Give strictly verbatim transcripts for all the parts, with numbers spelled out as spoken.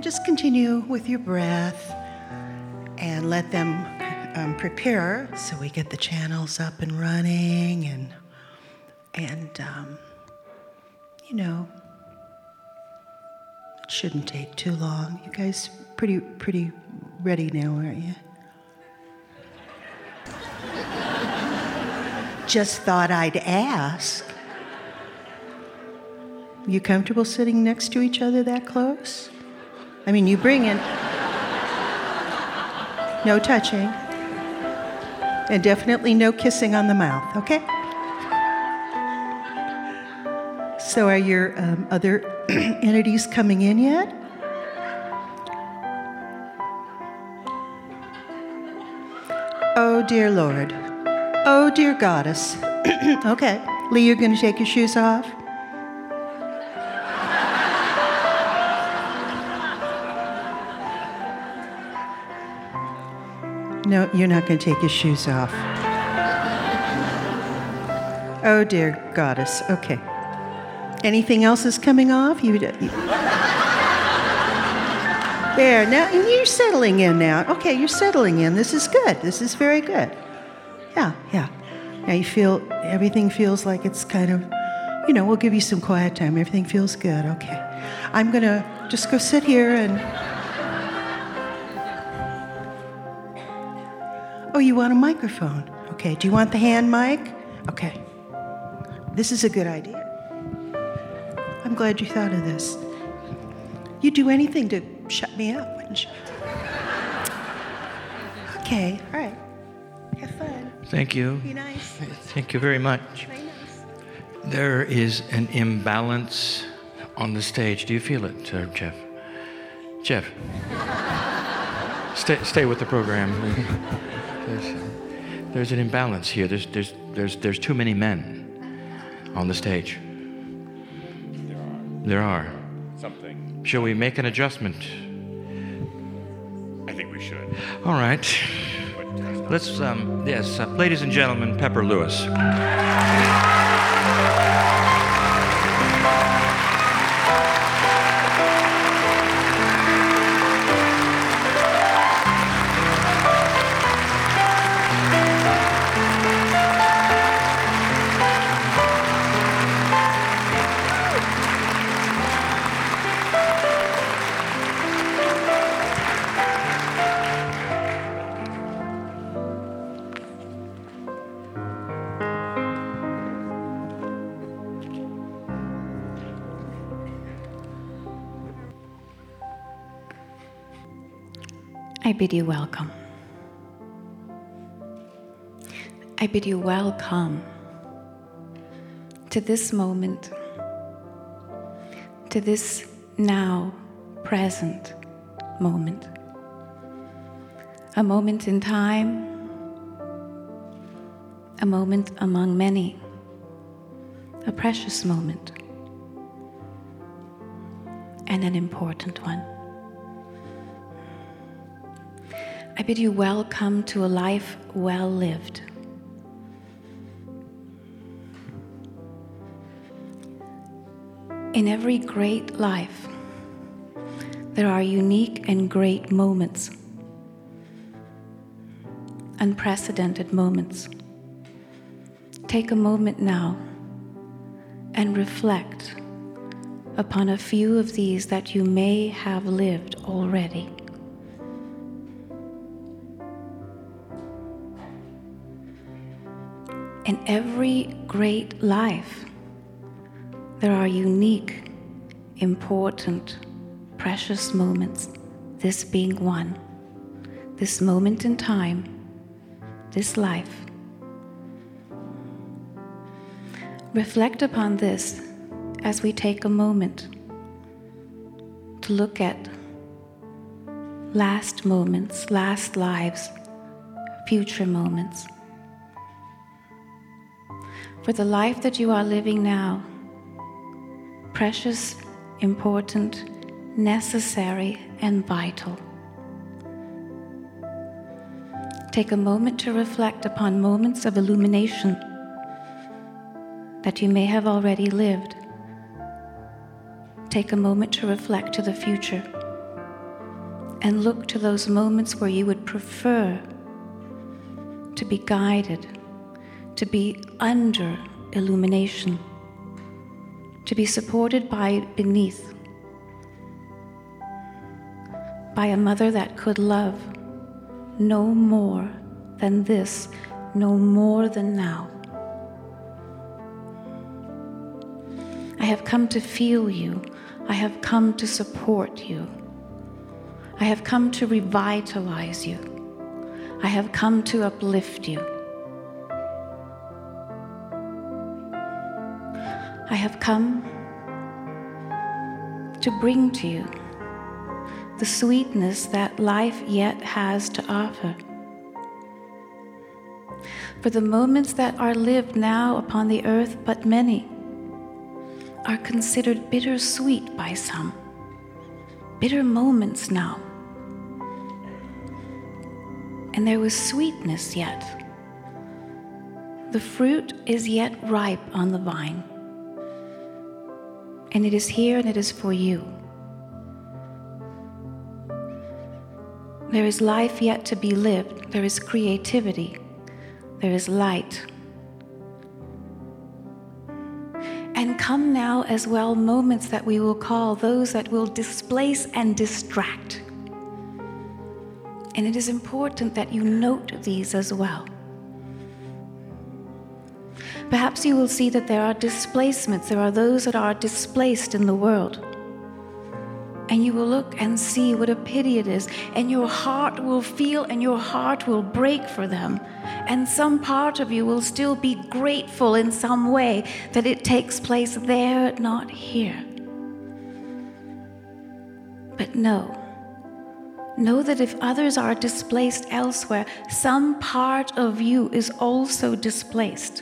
just continue with your breath and let them um, prepare so we get the channels up and running and, and um, you know, it shouldn't take too long. You guys pretty, pretty ready now, aren't you? Just thought I'd ask. You comfortable sitting next to each other that close? I mean, you bring in no touching and definitely no kissing on the mouth, okay? So are your um, other entities coming in yet? Oh, dear Lord. Oh, dear Goddess. Okay. Lee, you're going to take your shoes off? No, you're not going to take your shoes off. Oh, dear Goddess. Okay. Anything else is coming off? You, you... There, now you're settling in now. Okay, you're settling in. This is good. This is very good. Yeah, yeah. Now you feel, everything feels like it's kind of, you know, we'll give you some quiet time. Everything feels good. Okay. I'm going to just go sit here and... Oh, you want a microphone? Okay. Do you want the hand mic? Okay. This is a good idea. I'm glad you thought of this. You'd do anything to shut me up, wouldn't you? Okay. All right. Have fun. Thank you. Be nice. Thank you very much. Very nice. There is an imbalance on the stage. Do you feel it, uh, Jeff? Jeff. stay, stay with the program. There's, there's an imbalance here. There's, there's, there's, there's too many men on the stage. There are. There are. Something. Shall we make an adjustment? I think we should. All right. But Let's, um, yes, uh, ladies and gentlemen, Pepper Lewis. I bid you welcome. I bid you welcome to this moment, to this now present moment. A moment in time, a moment among many, a precious moment, and an important one. I bid you welcome to a life well lived. In every great life, there are unique and great moments, unprecedented moments. Take a moment now and reflect upon a few of these that you may have lived already. In every great life, there are unique, important, precious moments, this being one, this moment in time, this life. Reflect upon this as we take a moment to look at last moments, last lives, future moments. For the life that you are living now, precious, important, necessary, and vital. Take a moment to reflect upon moments of illumination that you may have already lived. Take a moment to reflect to the future. and look to those moments where you would prefer to be guided, to be under illumination, to be supported by beneath, by a mother that could love no more than this, no more than now. I have come to feel you. I have come to support you. I have come to revitalize you. I have come to uplift you. I have come to bring to you the sweetness that life yet has to offer. For the moments that are lived now upon the earth, but many, are considered bittersweet by some. Bitter moments now. And there was sweetness yet. The fruit is yet ripe on the vine. And it is here and it is for you. There is life yet to be lived. There is creativity. There is light. And come now as well moments that we will call those that will displace and distract. And it is important that you note these as well. Perhaps you will see that there are displacements. There are those that are displaced in the world. And you will look and see what a pity it is. And your heart will feel and your heart will break for them. And some part of you will still be grateful in some way that it takes place there, not here. But know, know that if others are displaced elsewhere, some part of you is also displaced.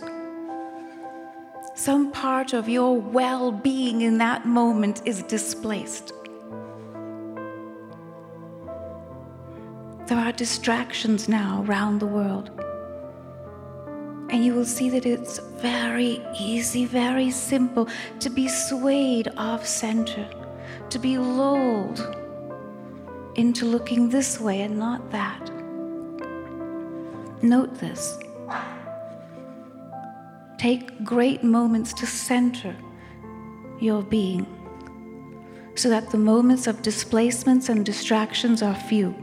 Some part of your well-being in that moment is displaced. There are distractions now around the world. And you will see that it's very easy, very simple to be swayed off center, to be lulled into looking this way and not that. Note this. Take great moments to center your being so that the moments of displacements and distractions are few.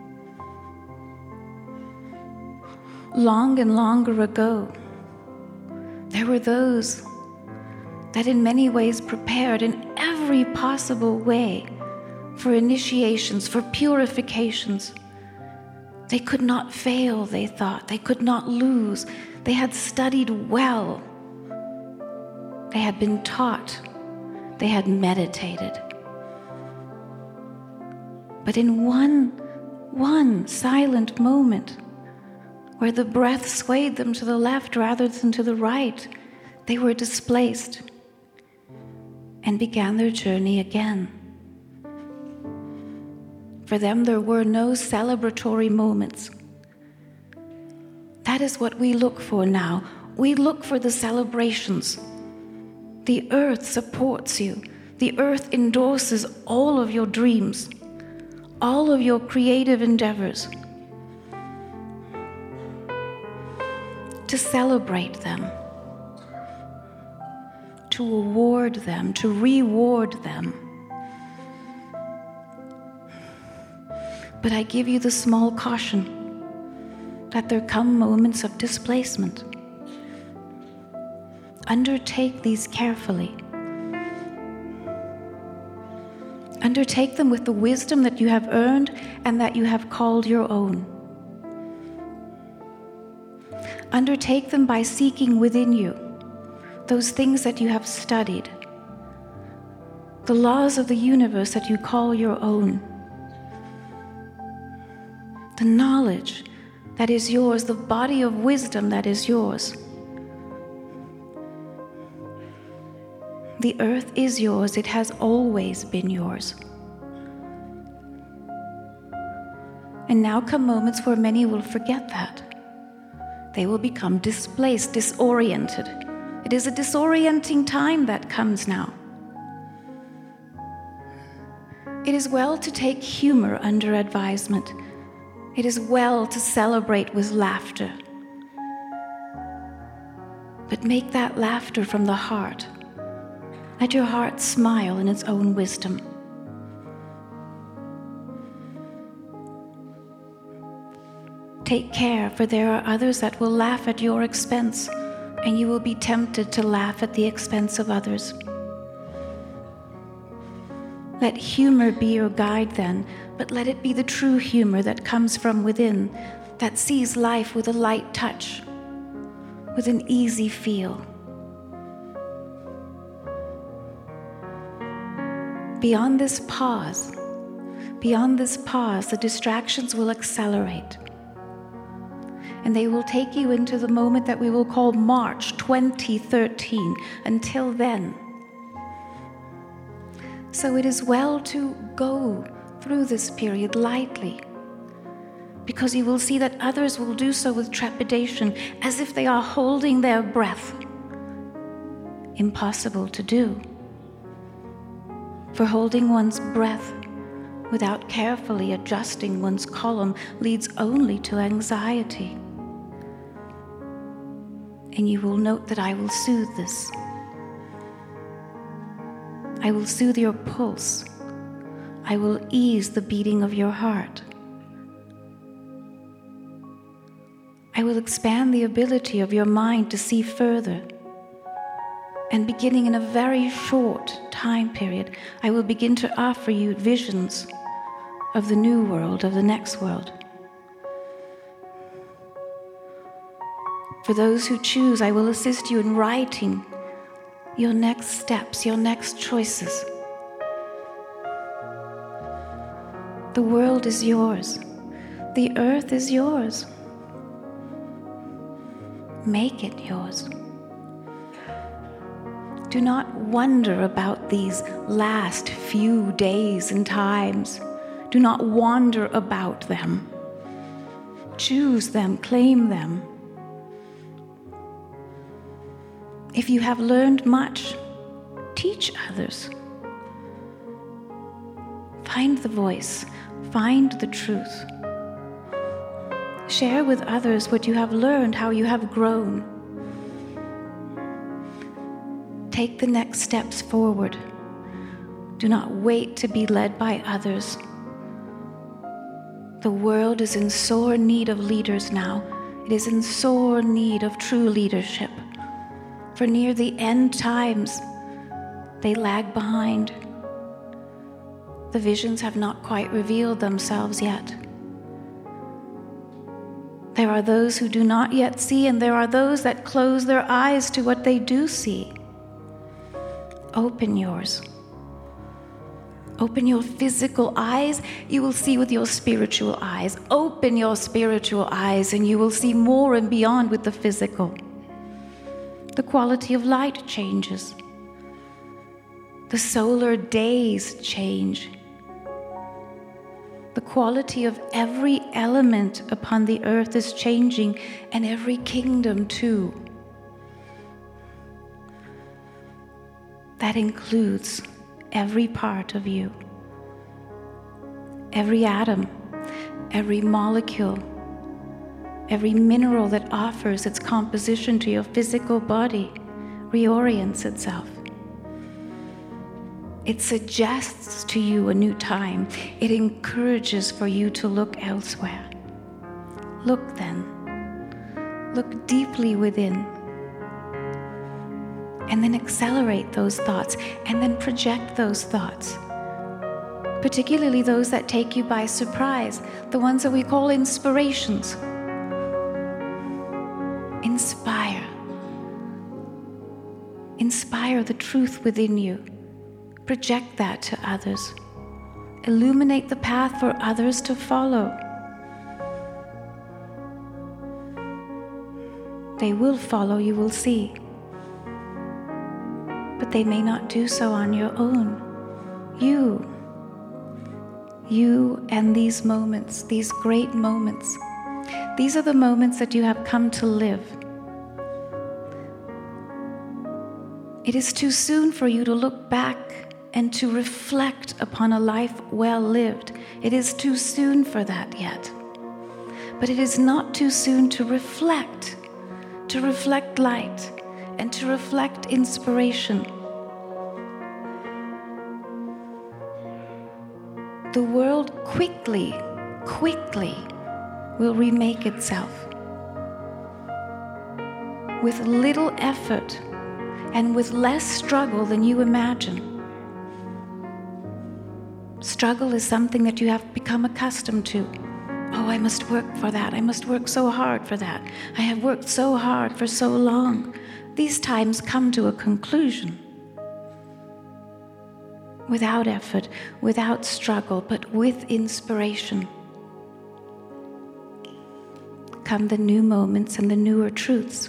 Long and longer ago, there were those that in many ways prepared in every possible way for initiations, for purifications. They could not fail, they thought. They could not lose. They had studied well. They had been taught. They had meditated. But in one, one silent moment, where the breath swayed them to the left rather than to the right, they were displaced and began their journey again. For them, there were no celebratory moments. That is what we look for now. We look for the celebrations. The earth supports you. The earth endorses all of your dreams, all of your creative endeavors. To celebrate them, to award them, to reward them. But I give you the small caution that there come moments of displacement. Undertake these carefully. Undertake them with the wisdom that you have earned and that you have called your own. Undertake them by seeking within you those things that you have studied, the laws of the universe that you call your own, the knowledge that is yours, the body of wisdom that is yours. The earth is yours. It has always been yours. And now come moments where many will forget that. They will become displaced, disoriented. It is a disorienting time that comes now. It is well to take humor under advisement. It is well to celebrate with laughter. But make that laughter from the heart. Let your heart smile in its own wisdom. Take care, for there are others that will laugh at your expense, and you will be tempted to laugh at the expense of others. Let humor be your guide then, but let it be the true humor that comes from within, that sees life with a light touch, with an easy feel. Beyond this pause, beyond this pause, the distractions will accelerate. And they will take you into the moment that we will call March twenty thirteen. Until then. So it is well to go through this period lightly, because you will see that others will do so with trepidation, as if they are holding their breath. Impossible to do. For holding one's breath without carefully adjusting one's column leads only to anxiety. And you will note that I will soothe this. I will soothe your pulse. I will ease the beating of your heart. I will expand the ability of your mind to see further. And beginning in a very short time period, I will begin to offer you visions of the new world, of the next world. For those who choose, I will assist you in writing your next steps, your next choices. The world is yours. The earth is yours. Make it yours. Do not wonder about these last few days and times. Do not wander about them. Choose them, claim them. If you have learned much, teach others. Find the voice, find the truth. Share with others what you have learned, how you have grown. Take the next steps forward. Do not wait to be led by others. The world is in sore need of leaders now. It is in sore need of true leadership. For near the end times, they lag behind. The visions have not quite revealed themselves yet. There are those who do not yet see, and there are those that close their eyes to what they do see. Open yours. Open your physical eyes, you will see with your spiritual eyes. Open your spiritual eyes, and you will see more and beyond with the physical. The quality of light changes. The solar days change. The quality of every element upon the earth is changing, and every kingdom too. That includes every part of you. Every atom, every molecule, every mineral that offers its composition to your physical body reorients itself. It suggests to you a new time. It encourages for you to look elsewhere. Look then. Look deeply within. And then accelerate those thoughts, and then project those thoughts. Particularly those that take you by surprise, the ones that we call inspirations. Inspire. Inspire the truth within you. Project that to others. Illuminate the path for others to follow. They will follow, you will see. But they may not do so on your own. You, you and these moments, these great moments, these are the moments that you have come to live. It is too soon for you to look back and to reflect upon a life well lived. It is too soon for that yet. But it is not too soon to reflect, to reflect light, and to reflect inspiration. The world quickly, quickly will remake itself. With little effort and with less struggle than you imagine. Struggle is something that you have become accustomed to. Oh, I must work for that. I must work so hard for that. I have worked so hard for so long. These times come to a conclusion. Without effort, without struggle, but with inspiration, come the new moments and the newer truths.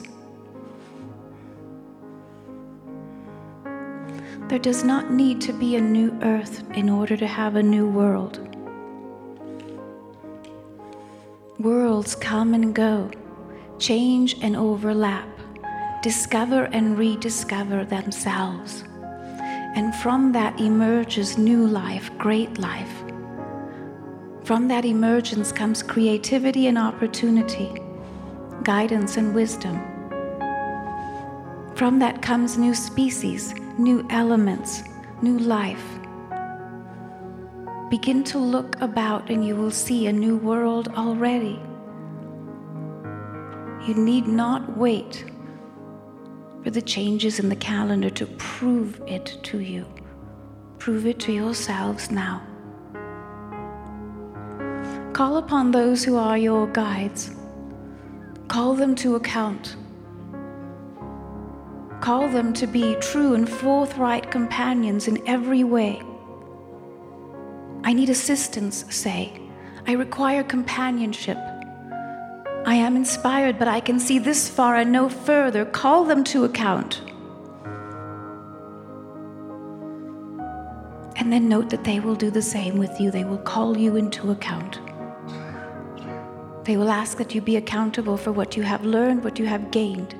There does not need to be a new earth in order to have a new world. Worlds come and go, change and overlap, discover and rediscover themselves. And from that emerges new life, great life. From that emergence comes creativity and opportunity, guidance and wisdom. From that comes new species, new elements, new life. Begin to look about and you will see a new world already. You need not wait for the changes in the calendar to prove it to you. Prove it to yourselves now. Call upon those who are your guides. Call them to account. Call them to be true and forthright companions in every way. I need assistance, say. I require companionship. I am inspired, but I can see this far and no further. Call them to account. And then note that they will do the same with you. They will call you into account. They will ask that you be accountable for what you have learned, what you have gained.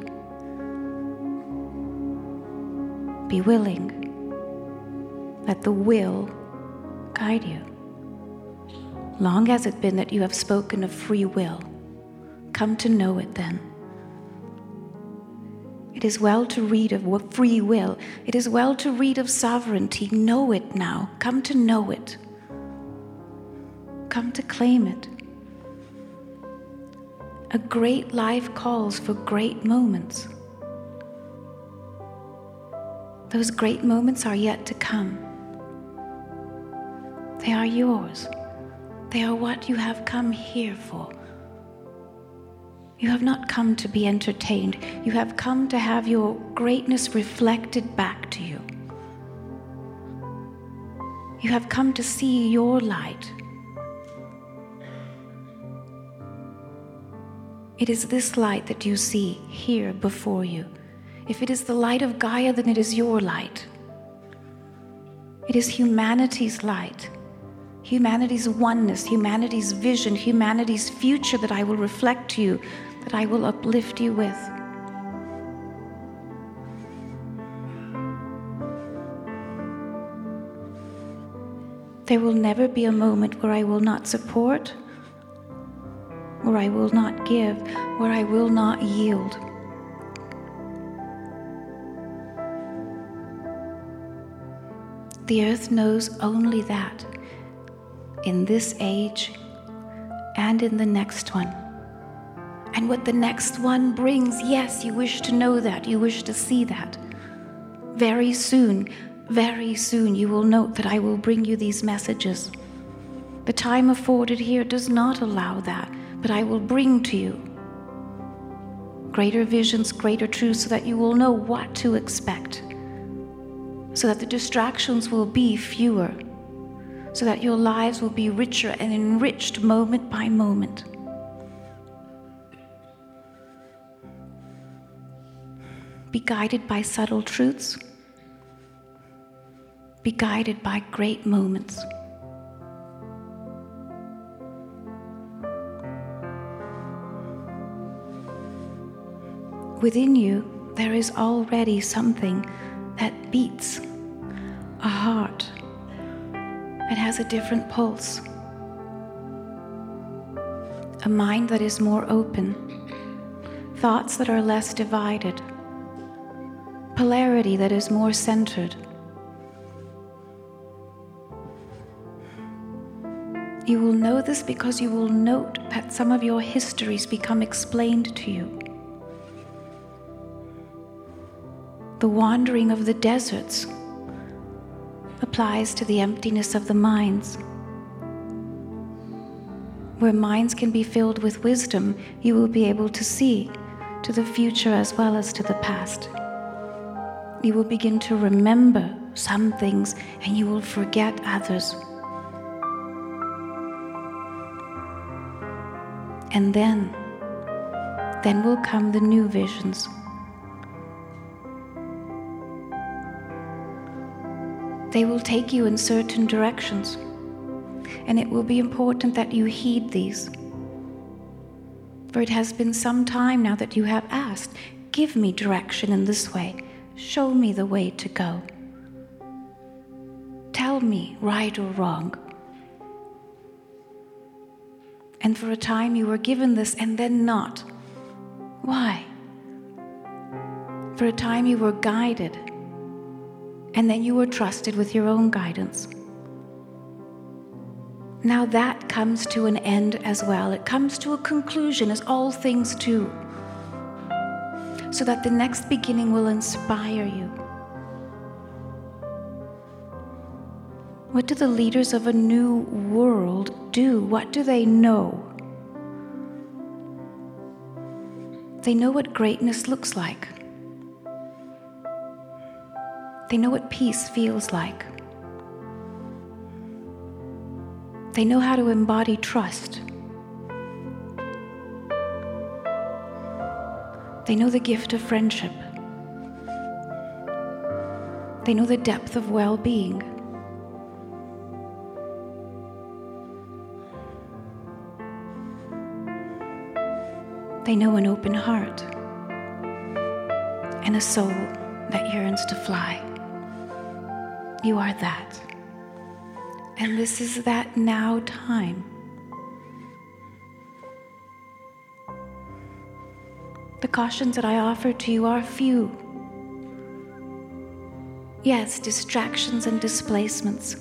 Be willing. Let the will guide you. Long has it been that you have spoken of free will. Come to know it then. It is well to read of free will. It is well to read of sovereignty. Know it now. Come to know it. Come to claim it. A great life calls for great moments. Those great moments are yet to come. They are yours. They are what you have come here for. You have not come to be entertained. You have come to have your greatness reflected back to you. You have come to see your light. It is this light that you see here before you. If it is the light of Gaia, then it is your light. It is humanity's light, humanity's oneness, humanity's vision, humanity's future that I will reflect to you, that I will uplift you with. There will never be a moment where I will not support, where I will not give, where I will not yield. The earth knows only that in this age and in the next one. And what the next one brings, yes, you wish to know that, you wish to see that. Very soon, very soon you will note that I will bring you these messages. The time afforded here does not allow that, but I will bring to you greater visions, greater truths, so that you will know what to expect. So that the distractions will be fewer, so that your lives will be richer and enriched moment by moment. Be guided by subtle truths. Be guided by great moments. Within you, there is already something that beats, a heart that has a different pulse, a mind that is more open, thoughts that are less divided, polarity that is more centered. You will know this because you will note that some of your histories become explained to you. The wandering of the deserts applies to the emptiness of the minds. Where minds can be filled with wisdom, you will be able to see to the future as well as to the past. You will begin to remember some things and you will forget others. And then, then will come the new visions. They will take you in certain directions, and it will be important that you heed these. For it has been some time now that you have asked, give me direction in this way, show me the way to go. Tell me right or wrong. And for a time you were given this and then not. Why? For a time you were guided and then you were trusted with your own guidance. Now that comes to an end as well. It comes to a conclusion, as all things do, so that the next beginning will inspire you. What do the leaders of a new world do? What do they know? They know what greatness looks like. They know what peace feels like. They know how to embody trust. They know the gift of friendship. They know the depth of well-being. They know an open heart and a soul that yearns to fly. You are that. And this is that now time. The cautions that I offer to you are few. Yes, distractions and displacements.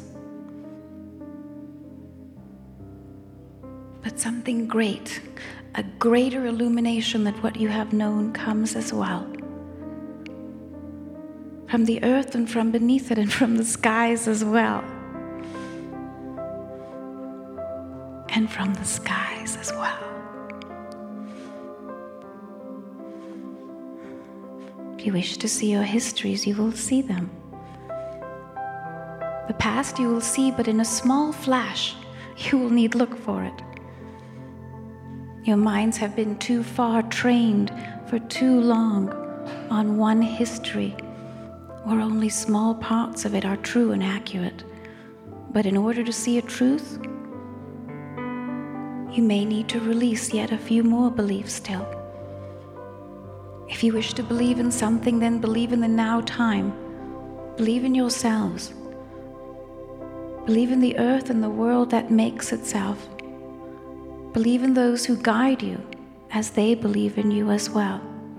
But something great, a greater illumination than what you have known comes as well. From the earth and from beneath it and from the skies as well. And from the skies as well. If you wish to see your histories, you will see them. The past you will see, but in a small flash, you will need look for it. Your minds have been too far trained for too long on one history, where only small parts of it are true and accurate. But in order to see a truth, you may need to release yet a few more beliefs still. If you wish to believe in something, then believe in the now time. Believe in yourselves. Believe in the earth and the world that makes itself. Believe in those who guide you as they believe in you as well.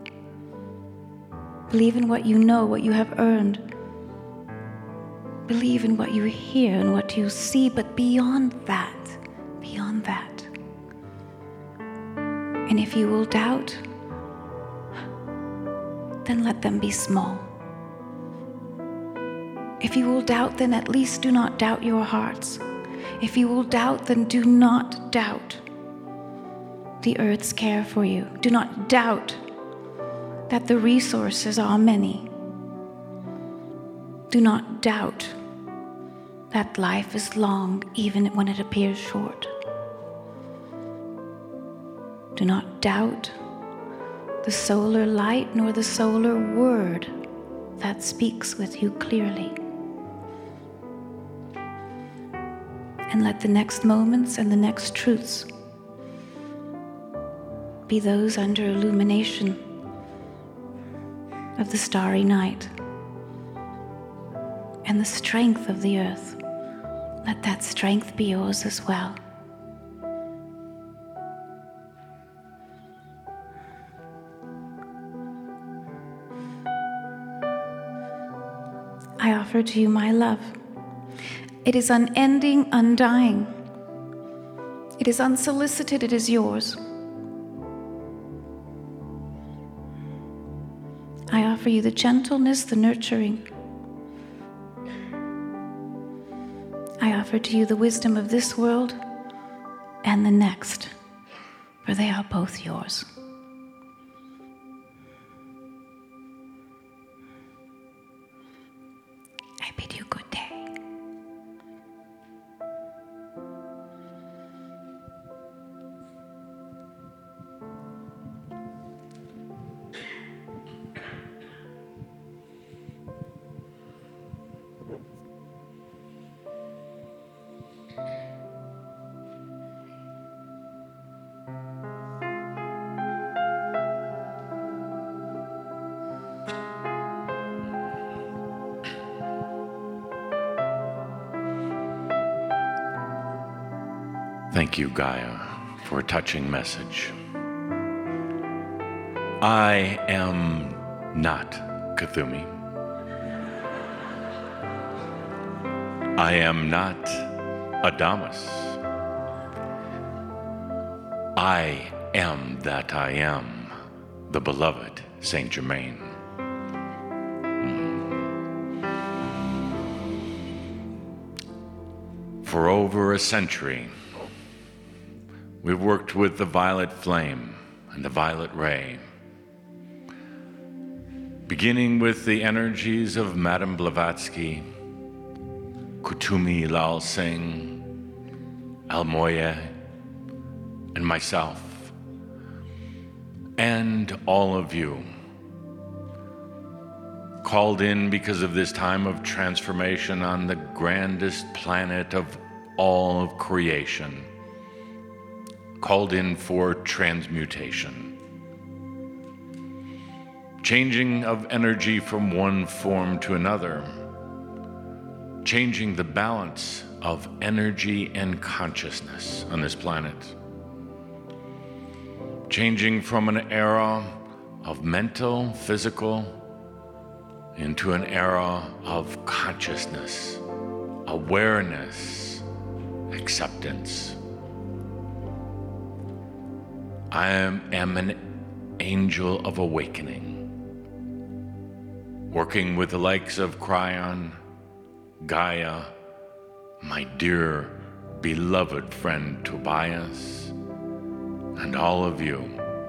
Believe in what you know, what you have earned. Believe in what you hear and what you see, but beyond that, beyond that. And if you will doubt, then let them be small. If you will doubt, then at least do not doubt your hearts. If you will doubt, then do not doubt the earth's care for you. Do not doubt that the resources are many. Do not doubt that life is long even when it appears short. Do not doubt the solar light nor the solar word that speaks with you clearly. And let the next moments and the next truths be those under illumination of the starry night, and the strength of the earth. Let that strength be yours as well. I offer to you my love. It is unending, undying. It is unsolicited, it is yours. I offer you the gentleness, the nurturing. I offer to you the wisdom of this world and the next, for they are both yours. I bid you good day. Thank you, Gaia, for a touching message. I am not Kuthumi. I am not Adamus. I am that I am, the beloved Saint Germain. For over a century, we've worked with the violet flame and the violet ray, beginning with the energies of Madame Blavatsky, Kuthumi Lal Singh, Almoye, and myself, and all of you, called in because of this time of transformation on the grandest planet of all of creation, called in for transmutation. Changing of energy from one form to another, changing the balance of energy and consciousness on this planet, changing from an era of mental, physical, into an era of consciousness, awareness, acceptance. I am, am an angel of awakening, working with the likes of Cryon, Gaia, my dear beloved friend Tobias, and all of you.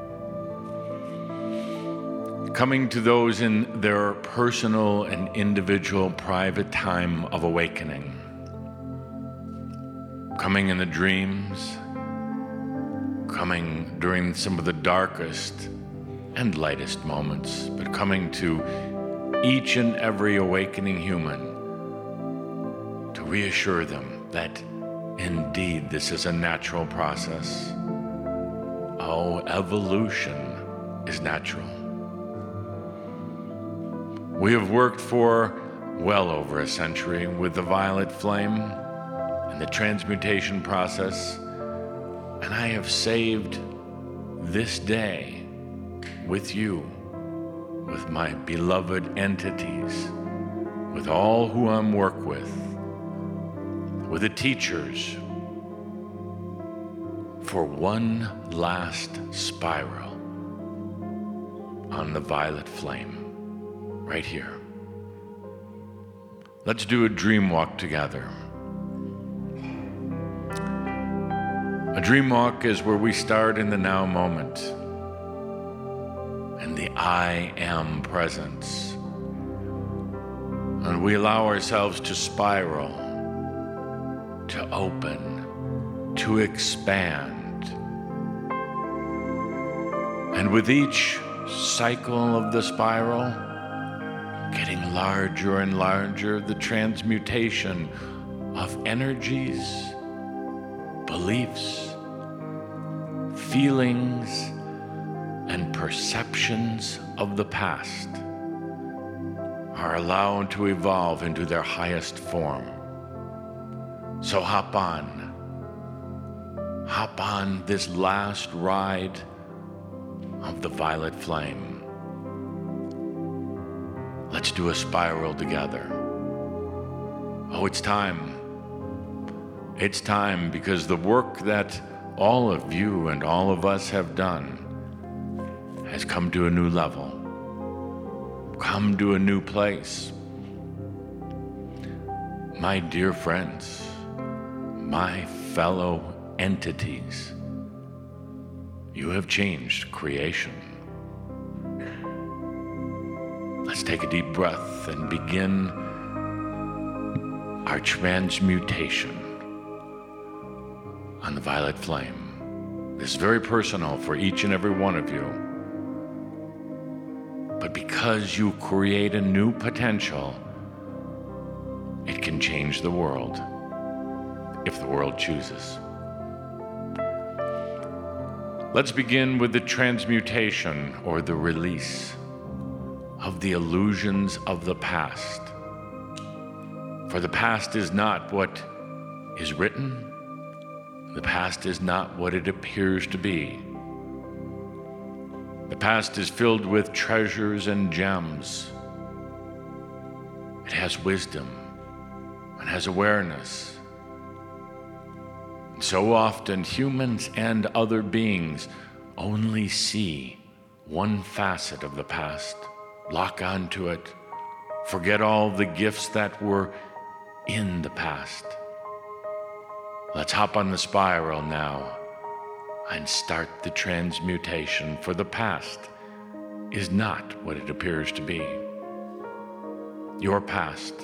Coming to those in their personal and individual private time of awakening. Coming in the dreams, coming during some of the darkest and lightest moments, but coming to each and every awakening human to reassure them that indeed this is a natural process. Oh, evolution is natural. We have worked for well over a century with the violet flame and the transmutation process, and I have saved this day with you, with my beloved entities, with all who I work with, with the teachers, for one last spiral on the violet flame, right here. Let's do a dream walk together. A dream walk is where we start in the now moment, in the I am presence. And we allow ourselves to spiral, to open, to expand. And with each cycle of the spiral, getting larger and larger, the transmutation of energies, beliefs, feelings, and perceptions of the past are allowed to evolve into their highest form. So hop on. Hop on this last ride of the violet flame. Let's do a spiral together. Oh, it's time. It's time, because the work that all of you and all of us have done has come to a new level, come to a new place. My dear friends, my fellow entities, you have changed creation. Let's take a deep breath and begin our transmutation on the violet flame. This is very personal for each and every one of you. But because you create a new potential, it can change the world, if the world chooses. Let's begin with the transmutation, or the release, of the illusions of the past. For the past is not what is written. The past is not what it appears to be. The past is filled with treasures and gems. It has wisdom and has awareness. And so often humans and other beings only see one facet of the past, lock onto it, forget all the gifts that were in the past. Let's hop on the spiral now and start the transmutation, for the past is not what it appears to be. Your past,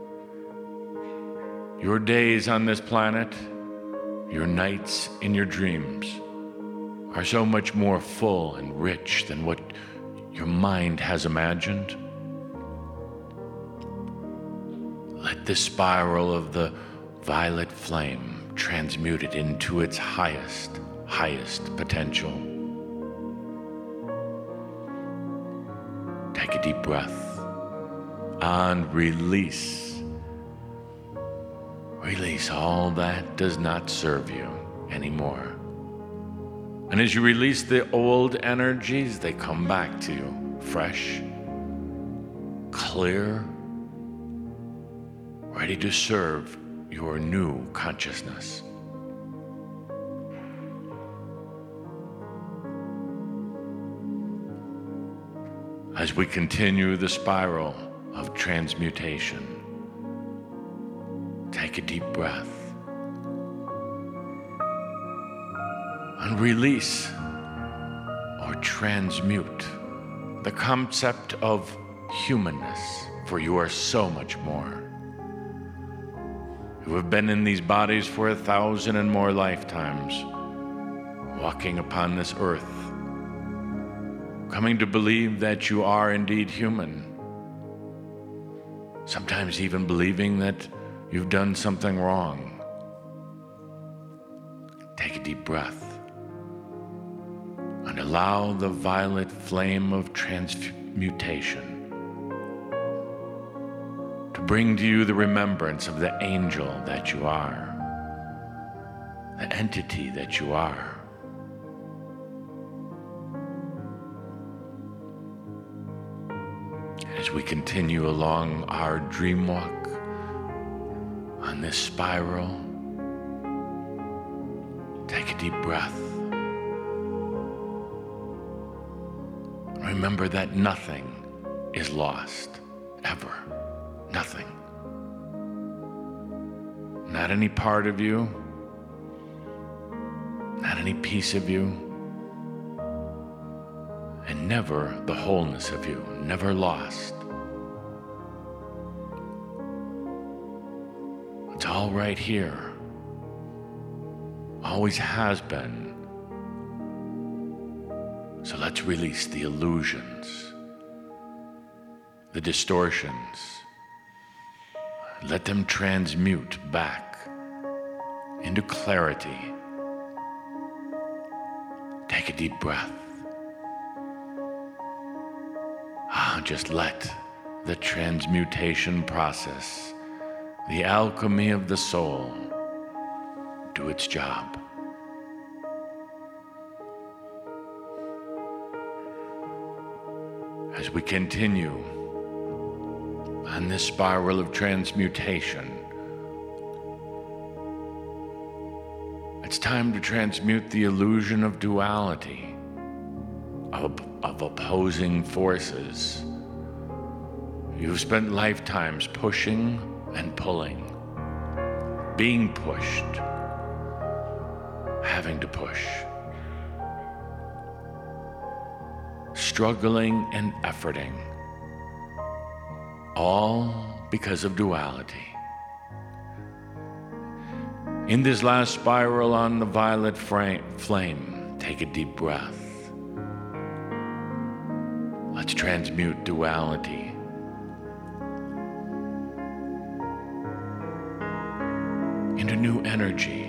your days on this planet, your nights in your dreams are so much more full and rich than what your mind has imagined. Let the spiral of the violet flame transmute it into its highest, highest potential. Take a deep breath and release. Release all that does not serve you anymore. And as you release the old energies, they come back to you fresh, clear, ready to serve your new consciousness. As we continue the spiral of transmutation, take a deep breath and release or transmute the concept of humanness, for you are so much more. You have been in these bodies for a thousand and more lifetimes, walking upon this earth, coming to believe that you are indeed human, sometimes even believing that you've done something wrong. Take a deep breath and allow the violet flame of transmutation to bring to you the remembrance of the angel that you are, the entity that you are. As we continue along our dream walk on this spiral, take a deep breath. Remember that nothing is lost, ever. Nothing. Not any part of you, not any piece of you, and never the wholeness of you, never lost. It's all right here. Always has been. So let's release the illusions, the distortions. Let them transmute back into clarity. Take a deep breath. Ah, just let the transmutation process, the alchemy of the soul, do its job. As we continue on this spiral of transmutation, it's time to transmute the illusion of duality, of, of opposing forces. You've spent lifetimes pushing and pulling, being pushed, having to push, struggling and efforting, all because of duality. In this last spiral on the violet flame, take a deep breath. Let's transmute duality into new energy,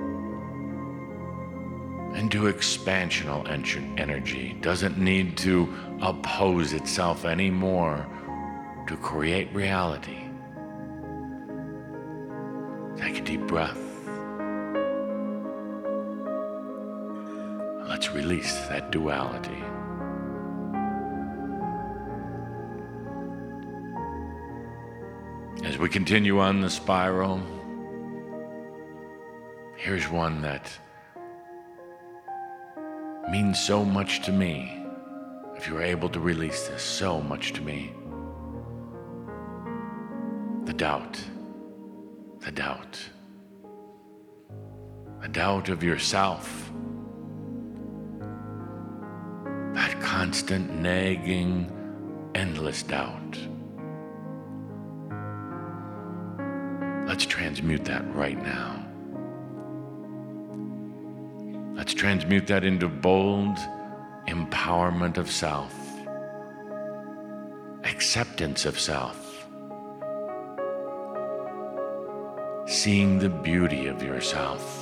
into expansional energy. Doesn't need to oppose itself anymore to create reality. Take a deep breath. Let's release that duality. As we continue on the spiral, here's one that means so much to me. If you're able to release this, so much to me. The doubt, the doubt, the doubt of yourself, that constant nagging, endless doubt. Let's transmute that right now. Let's transmute that into bold empowerment of self, acceptance of self, seeing the beauty of yourself.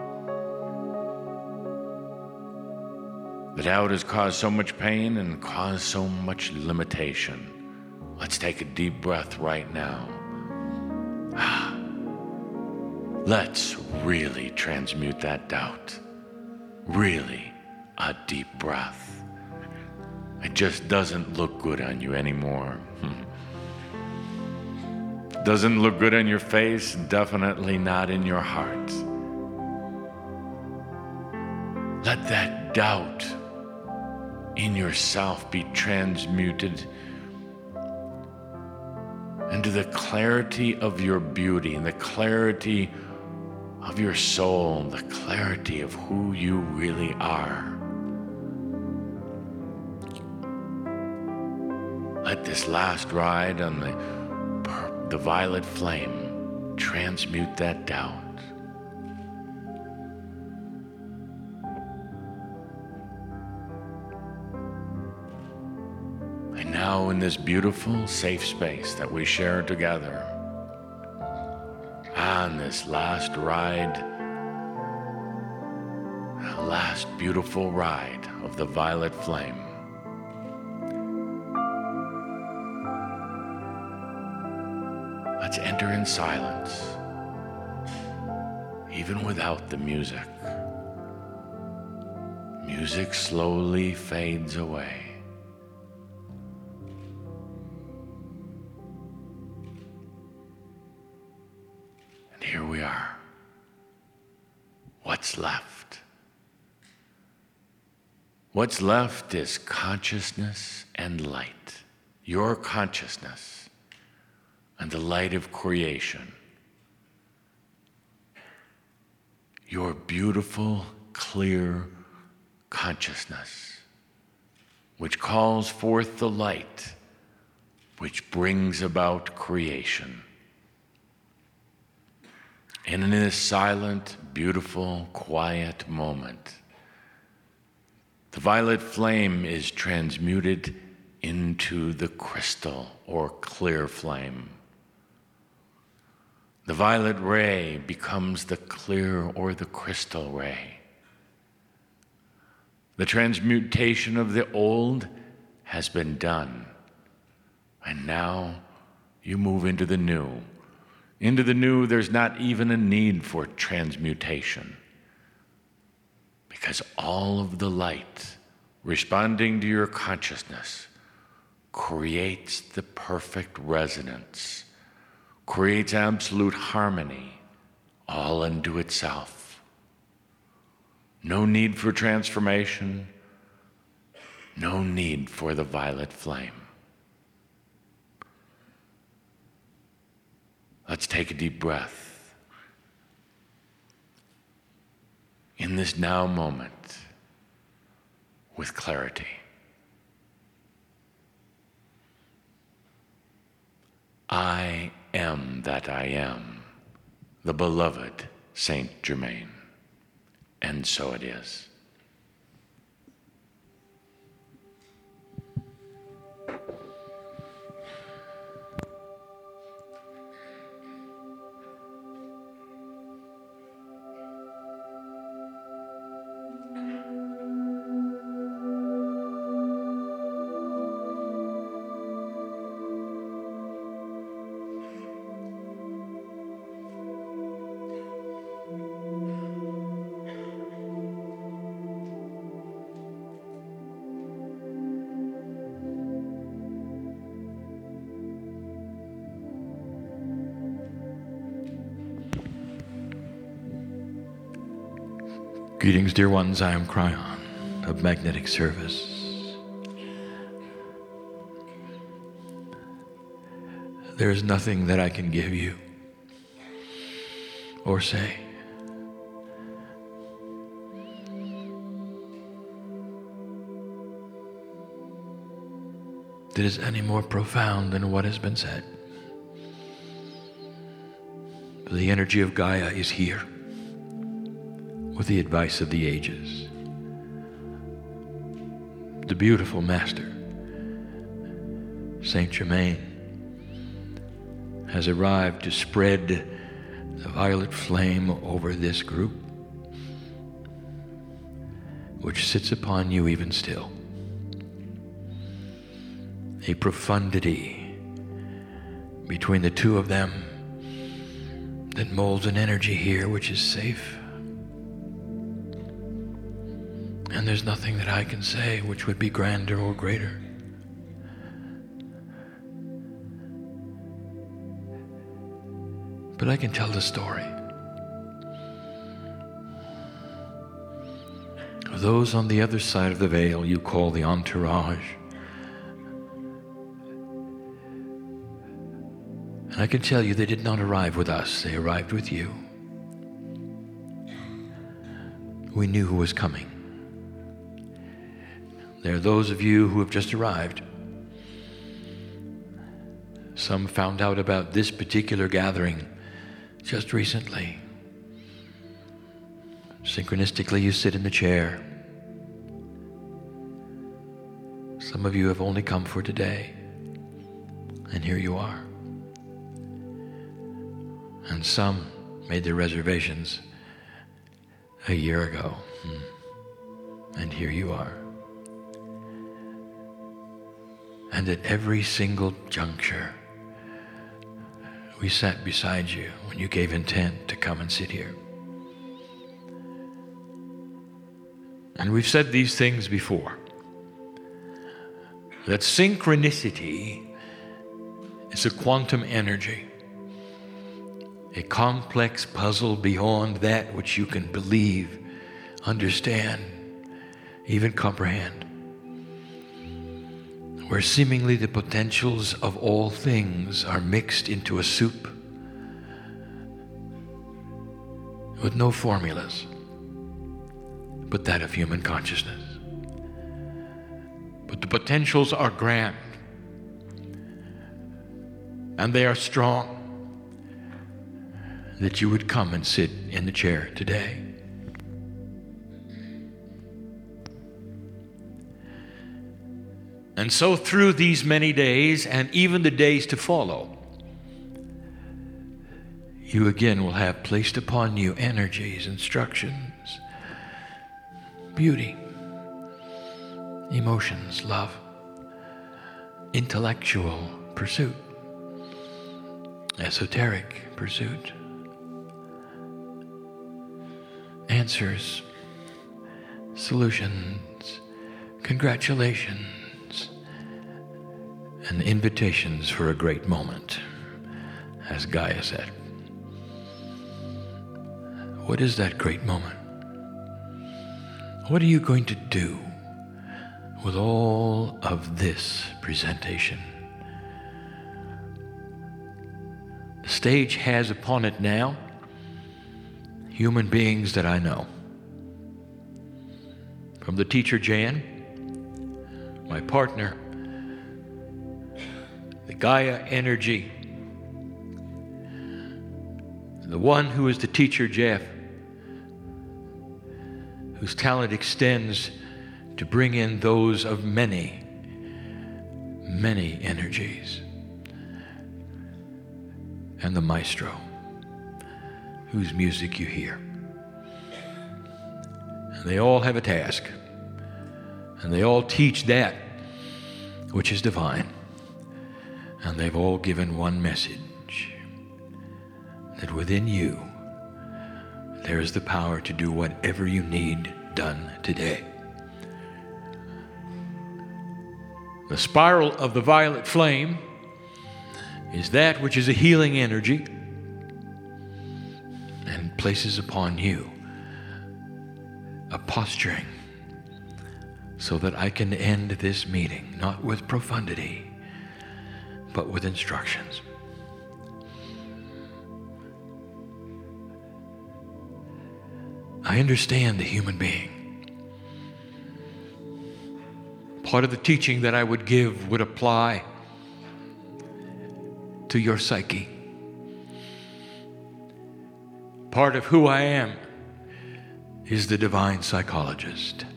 The doubt has caused so much pain and caused so much limitation. Let's take a deep breath right now. Let's really transmute that doubt. Really, a deep breath. It just doesn't look good on you anymore. Doesn't look good on your face, definitely not in your heart. Let that doubt in yourself be transmuted into the clarity of your beauty and the clarity of your soul, the clarity of who you really are. Let this last ride on the, the violet flame transmute that doubt. And now in this beautiful, safe space that we share together, on this last ride, a last beautiful ride of the violet flame, let's enter in silence, even without the music. Music slowly fades away. Here we are. What's left? What's left is consciousness and light. Your consciousness and the light of creation. Your beautiful, clear consciousness, which calls forth the light, which brings about creation. And in this silent, beautiful, quiet moment, the violet flame is transmuted into the crystal or clear flame. The violet ray becomes the clear or the crystal ray. The transmutation of the old has been done. And now you move into the new. Into the new, there's not even a need for transmutation, because all of the light responding to your consciousness creates the perfect resonance, creates absolute harmony all unto itself. No need for transformation, no need for the violet flame. Let's take a deep breath. In this now moment, with clarity. I am that I am, the beloved Saint Germain. And so it is. Greetings, dear ones. I am Cryon of Magnetic Service. There is nothing that I can give you or say that is any more profound than what has been said. The energy of Gaia is here, with the advice of the ages. The beautiful master, Saint Germain, has arrived to spread the violet flame over this group, which sits upon you even still. A profundity between the two of them that molds an energy here which is safe. And there's nothing that I can say which would be grander or greater. But I can tell the story of those on the other side of the veil you call the entourage. And I can tell you they did not arrive with us, they arrived with you. We knew who was coming. There are those of you who have just arrived. Some found out about this particular gathering just recently. Synchronistically, you sit in the chair. Some of you have only come for today, and here you are. And some made their reservations a year ago, and here you are. And at every single juncture, we sat beside you when you gave intent to come and sit here. And we've said these things before, that synchronicity is a quantum energy, a complex puzzle beyond that which you can believe, understand, even comprehend, where seemingly the potentials of all things are mixed into a soup with no formulas but that of human consciousness. But the potentials are grand, and they are strong, that you would come and sit in the chair today. And so through these many days, and even the days to follow, you again will have placed upon you energies, instructions, beauty, emotions, love, intellectual pursuit, esoteric pursuit. Answers, solutions, congratulations, and invitations for a great moment, as Gaia said. What is that great moment? What are you going to do with all of this presentation? The stage has upon it now human beings that I know. From the teacher Jan, my partner, the Gaia energy, the one who is the teacher Jeff, whose talent extends to bring in those of many, many energies, and the maestro, whose music you hear. And they all have a task, and they all teach that which is divine, and they've all given one message, that within you there is the power to do whatever you need done today. The spiral of the violet flame is that which is a healing energy and places upon you a posturing so that I can end this meeting not with profundity but with instructions. I understand the human being. Part of the teaching that I would give would apply to your psyche. Part of who I am is the divine psychologist.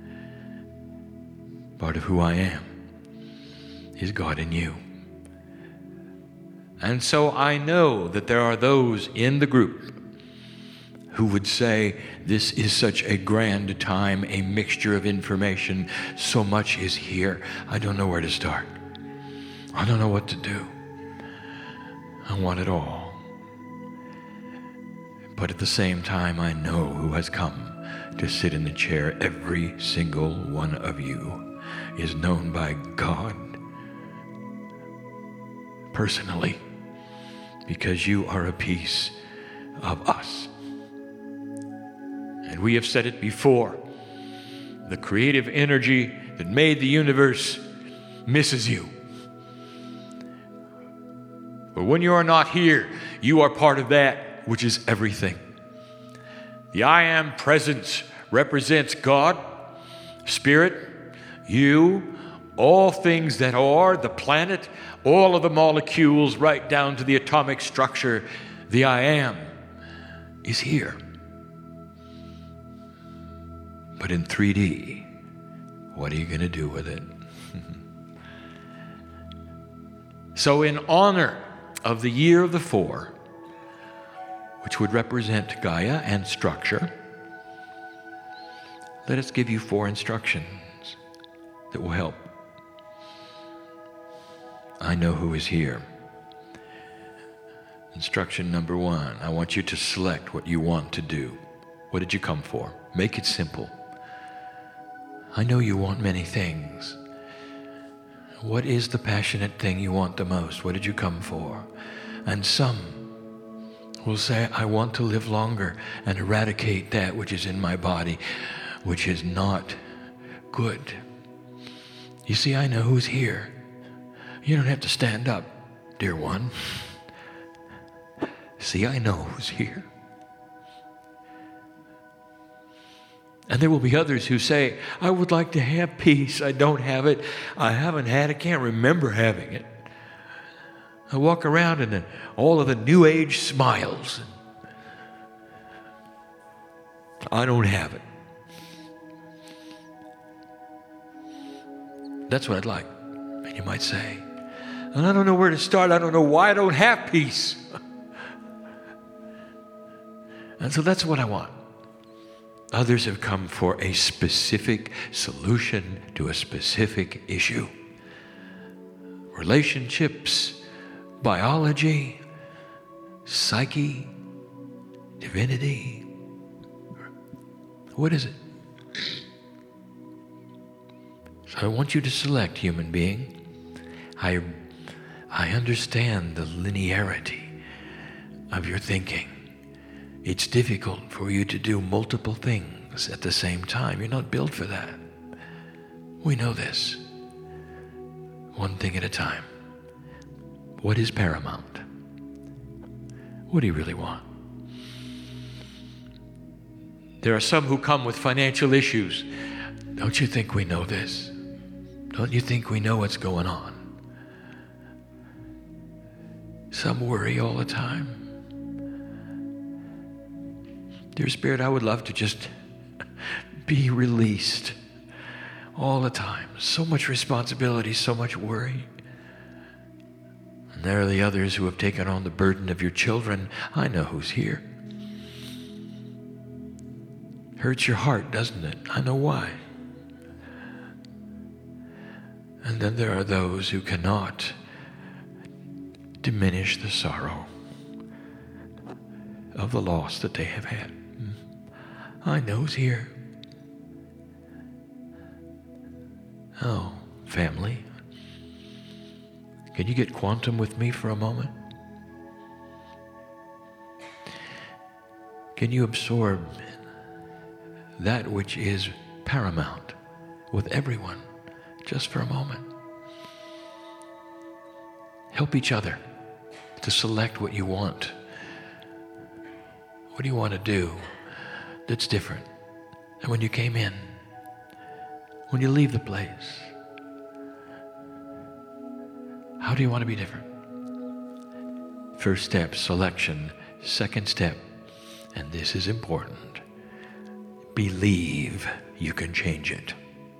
Part of who I am is God in you. And so I know that there are those in the group who would say, this is such a grand time, a mixture of information, so much is here, I don't know where to start. I don't know what to do. I want it all. But at the same time, I know who has come to sit in the chair. Every single one of you is known by God personally, because you are a piece of us. And we have said it before, the creative energy that made the universe misses you. But when you are not here, you are part of that which is everything. The I Am presence represents God, Spirit, you, all things that are, the planet, all of the molecules right down to the atomic structure. The I Am is here. But in three D, what are you going to do with it? So in honor of the year of the four, which would represent Gaia and structure, let us give you four instructions that will help. I know who is here. Instruction number one, I want you to select what you want to do. What did you come for? Make it simple. I know you want many things. What is the passionate thing you want the most? What did you come for? And some will say, I want to live longer and eradicate that which is in my body, which is not good. You see, I know who's here. You don't have to stand up, dear one. See, I know who's here. And there will be others who say, I would like to have peace. I don't have it. I haven't had it. I can't remember having it. I walk around and all of the new age smiles. I don't have it. That's what I'd like. And you might say, and I don't know where to start. I don't know why I don't have peace. And so that's what I want. Others have come for a specific solution to a specific issue. relationships, biology, psyche, divinity. What is it? So I want you to select, human being. I, I understand the linearity of your thinking. It's difficult for you to do multiple things at the same time. You're not built for that. We know this. One thing at a time. What is paramount? What do you really want? There are some who come with financial issues. Don't you think we know this? Don't you think we know what's going on? Some worry all the time. Dear Spirit, I would love to just be released all the time. So much responsibility, so much worry. And there are the others who have taken on the burden of your children. I know who's here. Hurts your heart, doesn't it? I know why. And then there are those who cannot diminish the sorrow of the loss that they have had. I know who's here. Oh, family. Can you get quantum with me for a moment? Can you absorb that which is paramount with everyone just for a moment? Help each other to select what you want. What do you want to do that's different? And when you came in, when you leave the place, how do you want to be different? First step, selection. Second step, and this is important, believe you can change it.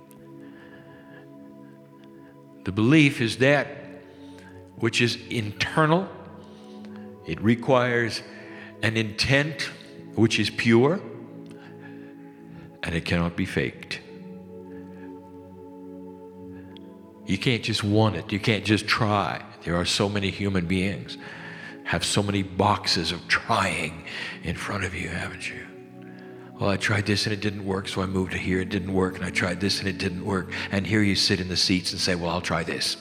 The belief is that which is internal. It requires an intent which is pure, and it cannot be faked. You can't just want it. You can't just try. There are so many human beings have so many boxes of trying in front of you, haven't you? Well, I tried this and it didn't work, so I moved to here. It didn't work, and I tried this and it didn't work. And here you sit in the seats and say, well, I'll try this.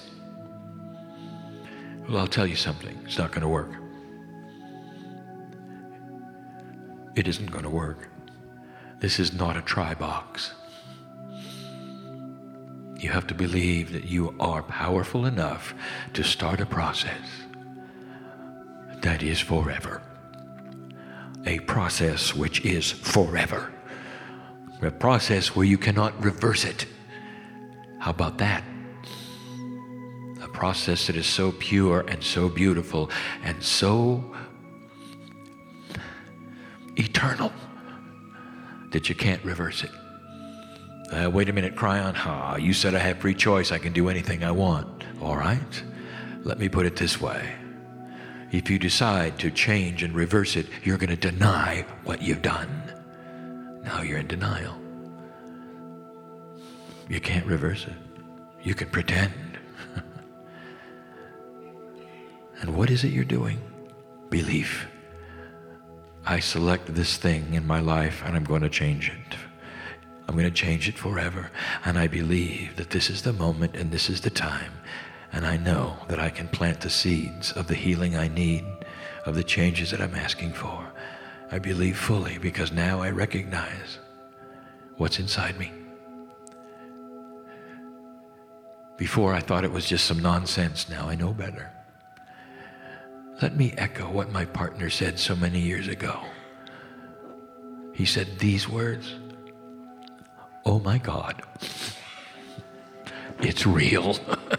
Well, I'll tell you something. It's not going to work. It isn't going to work. This is not a try box. You have to believe that you are powerful enough to start a process that is forever. A process which is forever. A process where you cannot reverse it. How about that? A process that is so pure and so beautiful and so eternal that you can't reverse it. Uh, wait a minute, Cryon. Ha, you said I have free choice. I can do anything I want. All right. Let me put it this way. If you decide to change and reverse it, you're going to deny what you've done. Now you're in denial. You can't reverse it. You can pretend. And what is it you're doing? Belief. I select this thing in my life and I'm going to change it. I'm going to change it forever. And I believe that this is the moment and this is the time. And I know that I can plant the seeds of the healing I need, of the changes that I'm asking for. I believe fully because now I recognize what's inside me. Before I thought it was just some nonsense. Now I know better. Let me echo what my partner said so many years ago. He said these words, "Oh my God, it's real."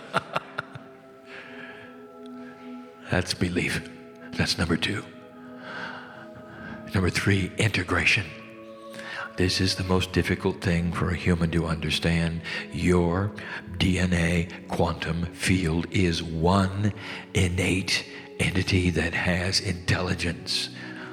That's belief. That's number two. Number three, integration. This is the most difficult thing for a human to understand. Your D N A quantum field is one innate entity that has intelligence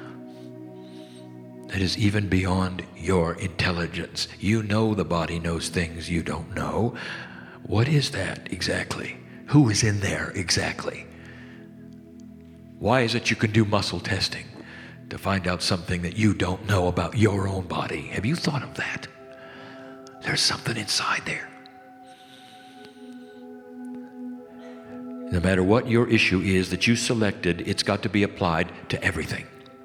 that is even beyond your intelligence. You know the body knows things you don't know. What is that exactly? Who is in there exactly? Why is it you can do muscle testing to find out something that you don't know about your own body? Have you thought of that? There's something inside there. No matter what your issue is that you selected, it's got to be applied to everything.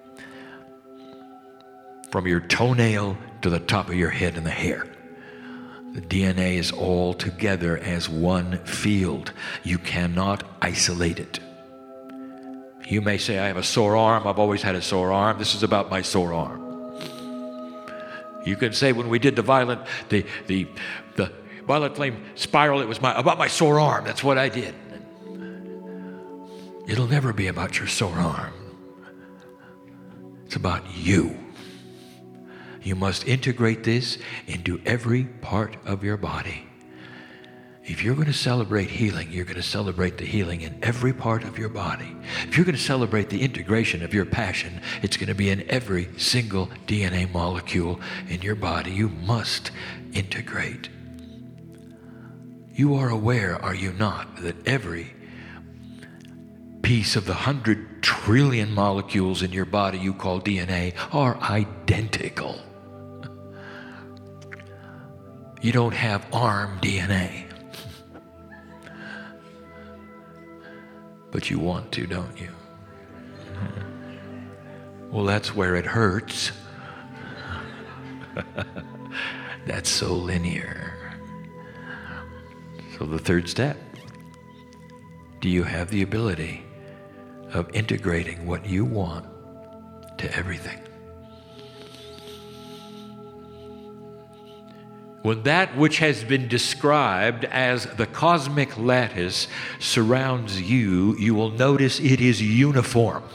From your toenail to the top of your head and the hair. The D N A is all together as one field. You cannot isolate it. You may say, I have a sore arm. I've always had a sore arm. This is about my sore arm. You can say when we did the violet, the the the violet flame spiral, it was my about my sore arm. That's what I did. It'll never be about your sore arm. It's about you. You must integrate this into every part of your body. If you're going to celebrate healing, you're going to celebrate the healing in every part of your body. If you're going to celebrate the integration of your passion, it's going to be in every single D N A molecule in your body. You must integrate. You are aware, are you not, that every piece of the hundred trillion molecules in your body you call D N A are identical. You don't have arm D N A. But you want to, don't you? Well, that's where it hurts. That's so linear. So the third step, do you have the ability of integrating what you want to everything? When that which has been described as the cosmic lattice surrounds you, you will notice it is uniform.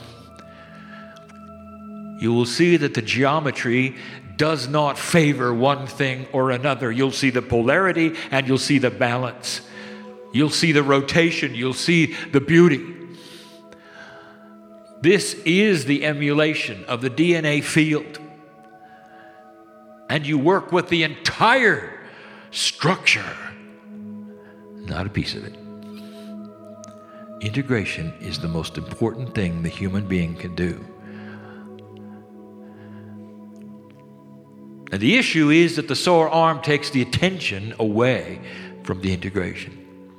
You will see that the geometry does not favor one thing or another. You'll see the polarity and you'll see the balance. You'll see the rotation. You'll see the beauty. This is the emulation of the D N A field. And you work with the entire structure, not a piece of it. Integration is the most important thing the human being can do. And the issue is that the sore arm takes the attention away from the integration.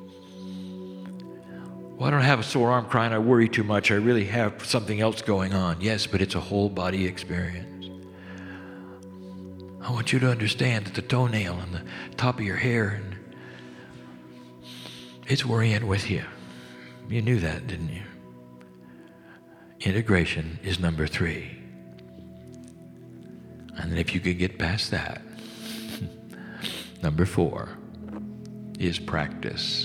Well, I don't have a sore arm crying, I worry too much, I really have something else going on. Yes, but it's a whole body experience. I want you to understand that the toenail and the top of your hair, and it's worrying with you. You knew that, didn't you? Integration is number three. And then if you could get past that, number four is practice.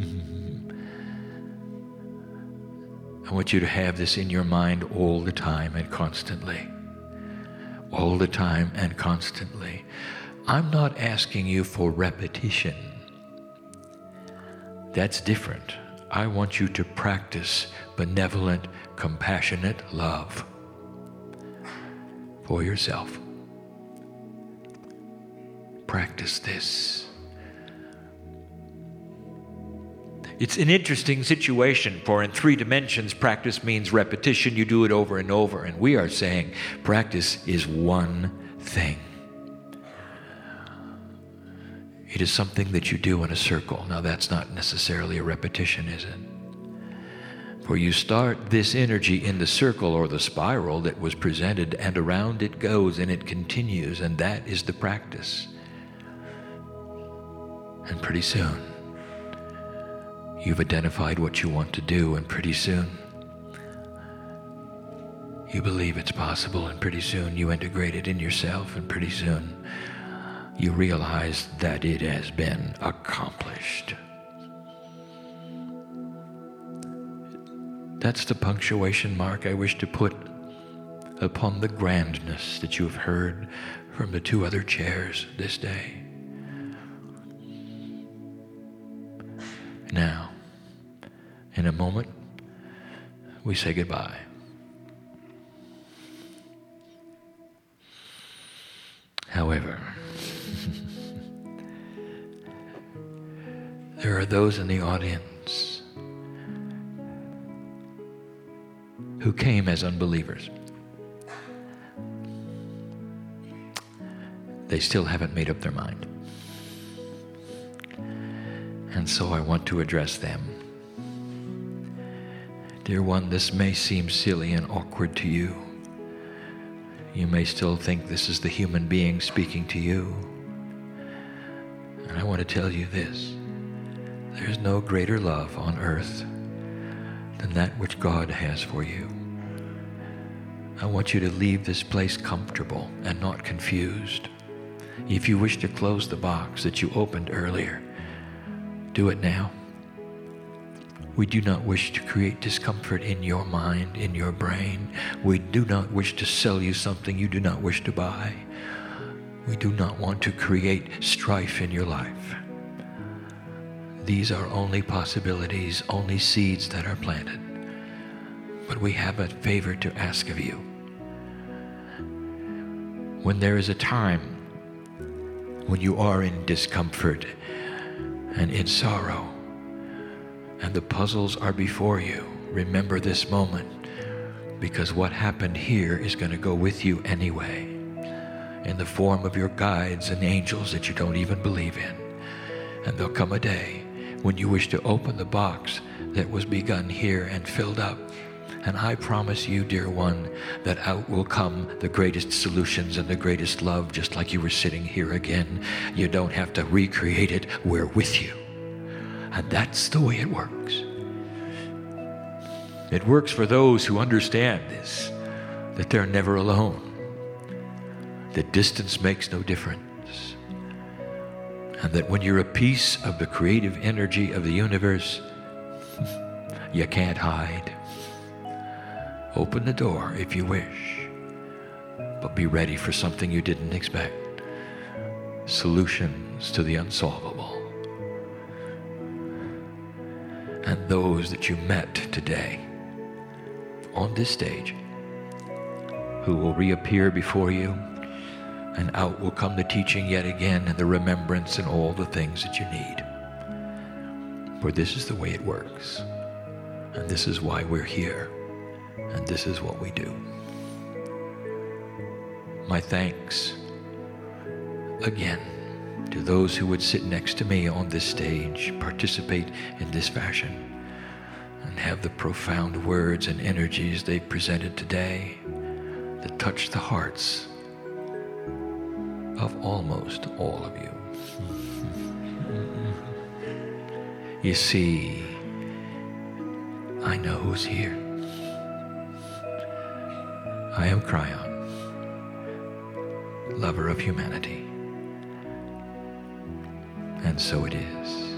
I want you to have this in your mind all the time and constantly. All the time and constantly. I'm not asking you for repetition. That's different. I want you to practice benevolent, compassionate love for yourself. Practice this. It's an interesting situation, for in three dimensions, practice means repetition. You do it over and over. And we are saying practice is one thing. It is something that you do in a circle. Now, that's not necessarily a repetition, is it? For you start this energy in the circle or the spiral that was presented, and around it goes, and it continues, and that is the practice. And pretty soon, you've identified what you want to do, and pretty soon you believe it's possible, and pretty soon you integrate it in yourself, and pretty soon you realize that it has been accomplished. That's the punctuation mark I wish to put upon the grandness that you have heard from the two other chairs this day. Now, in a moment, we say goodbye. However, there are those in the audience who came as unbelievers. They still haven't made up their mind. And so I want to address them. Dear one, this may seem silly and awkward to you. You may still think this is the human being speaking to you. And I want to tell you this. There's no greater love on earth than that which God has for you. I want you to leave this place comfortable and not confused. If you wish to close the box that you opened earlier, do it now. We do not wish to create discomfort in your mind, in your brain. We do not wish to sell you something you do not wish to buy. We do not want to create strife in your life. These are only possibilities, only seeds that are planted. But we have a favor to ask of you. When there is a time when you are in discomfort and in sorrow, and the puzzles are before you, remember this moment, because what happened here is going to go with you anyway, in the form of your guides and angels that you don't even believe in. And there'll come a day when you wish to open the box that was begun here and filled up. And I promise you, dear one, that out will come the greatest solutions and the greatest love, just like you were sitting here again. You don't have to recreate it. We're with you. And that's the way it works. It works for those who understand this, that they're never alone, that distance makes no difference, and that when you're a piece of the creative energy of the universe, you can't hide. Open the door if you wish, but be ready for something you didn't expect. Solutions to the unsolvable. And those that you met today on this stage, who will reappear before you, and out will come the teaching yet again and the remembrance and all the things that you need. For this is the way it works. And this is why we're here. And this is what we do. My thanks again to those who would sit next to me on this stage, participate in this fashion, and have the profound words and energies they presented today that touch the hearts of almost all of you. You see, I know who's here. I am Kryon, lover of humanity. And so it is.